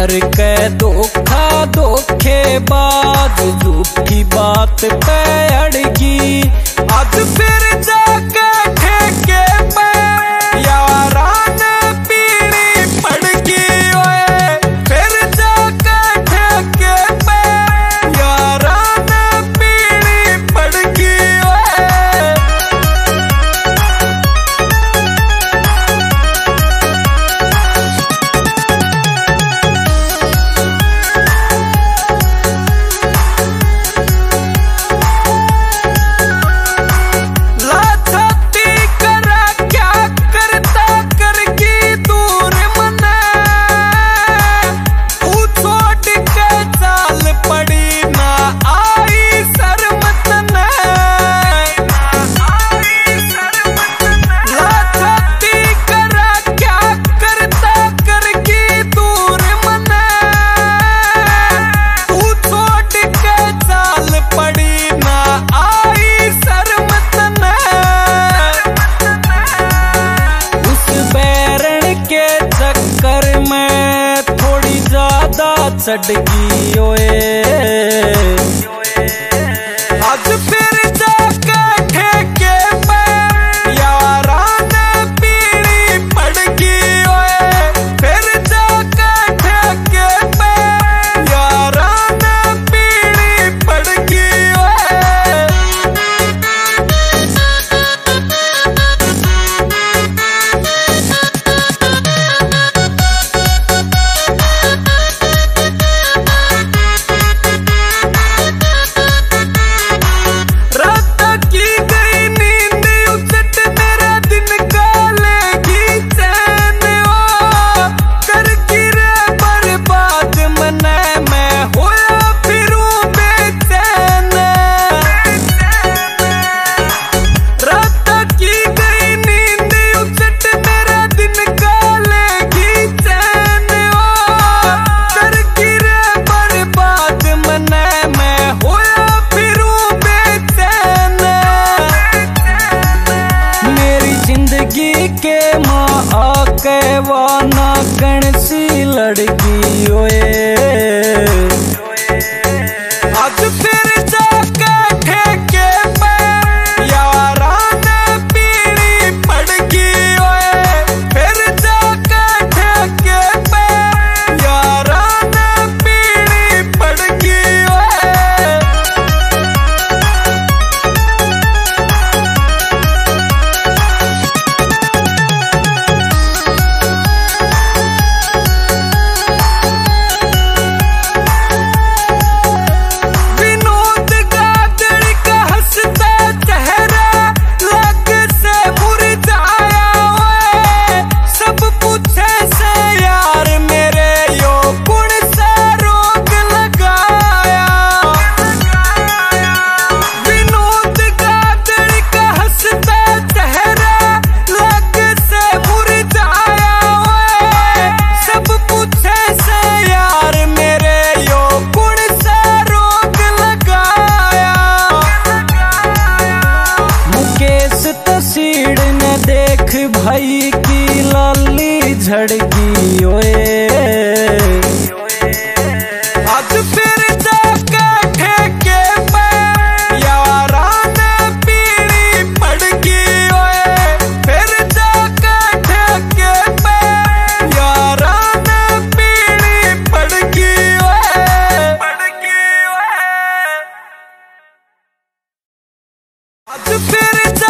करके धोखा धोखेबाज झूठी बात पे अड़गी। आज फिर जाके ठेके पे यारा ने पीड़ी पड़गी। ओए फिर जाके ठेके पे यारा ने पीड़ी पड़गी। चढ़गी ओए आज फिर जाके ठेके पे यारा ने पीड़ी पड़गी। ओए फिर जाके ठेके पे यारा ने पीड़ी पड़गी। के माँ आके वाना गणसी लड़की। ओए आज फिर जाके ठेके पे यारा ने पीड़ी पड़गी। ओए फिर जाके ठेके पे यारा ने पीड़ी पड़गी। भाई की लाली झड़गी। ओए आज फिर जाके ठेके पे यारा ने पीड़ी पड़गी। ओए फिर जाके ठेके पे यारा ने पीड़ी पड़गी। आज फिर